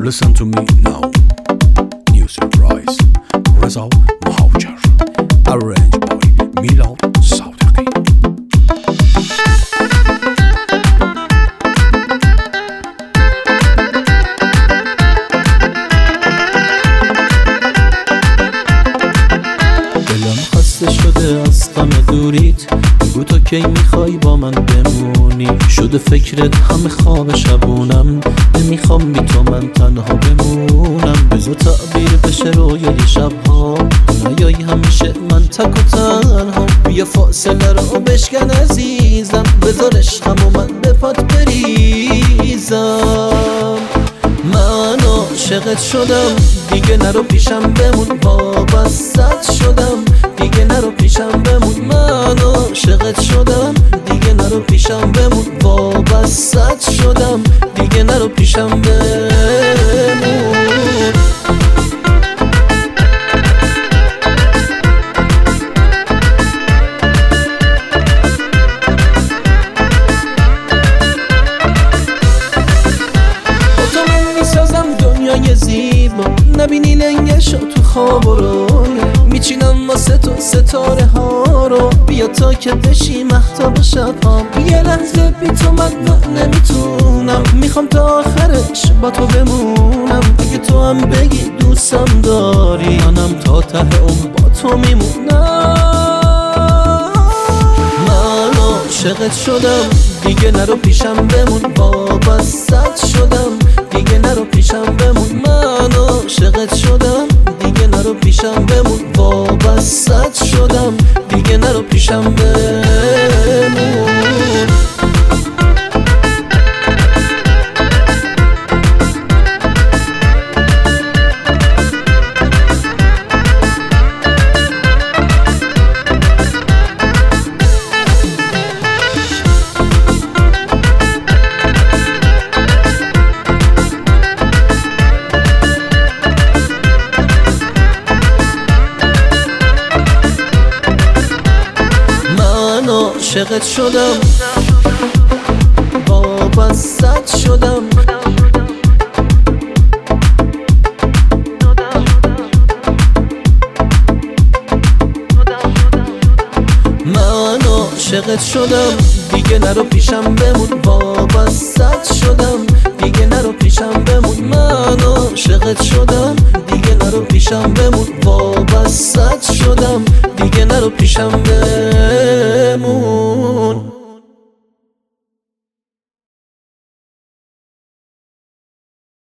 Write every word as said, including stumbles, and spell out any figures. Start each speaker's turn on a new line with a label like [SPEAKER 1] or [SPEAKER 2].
[SPEAKER 1] Listen to me now. New surprise. رضا مهاجر. Arranged by میلاد صادقی.
[SPEAKER 2] دلم خسته شده از غم دوریت، بگو تو کی میخوای با من بمونی. شده فکرت همه خواب شبونم، نمیخوام بی تو من تنها بمونم. بذار تعبیر بشه رویای شبها، نیایی همیشه من تک و تنها. بیا فاصله رو بشکن عزیزم، بذار عشقم و من به پات بریزم. من عاشقت شدم دیگه نرو پیشم بمون، وابستت شدم دیگه نرو پیشم بمون. من عاشقت شدم دیگه نرو پیشم بمون، وابستت شدم دیگه نرو پیشم بمون. دنیای زیبا نبینی لنگشو تو خواب و رویا، میچینم واسه تو ستاره ها رو. بیا تا که بشی مهتاب شبها، یه لحظه بی تو من نمیتونم. میخوام تا آخرش با تو بمونم، اگه تو هم بگی دوستم داری، منم تا ته اون با تو میمونم. من عاشقت شدم دیگه نرو پیشم بمون، وابستت شدم دیگه نرو پیشم بمون. من عاشقت شدم دیگه نرو پیشم بمون، وابستت شدم دیگه نرو پیشم بمون. عاشقت شدم وابستت شدم، من عاشقت شدم دیگه نرو پیشم بمون،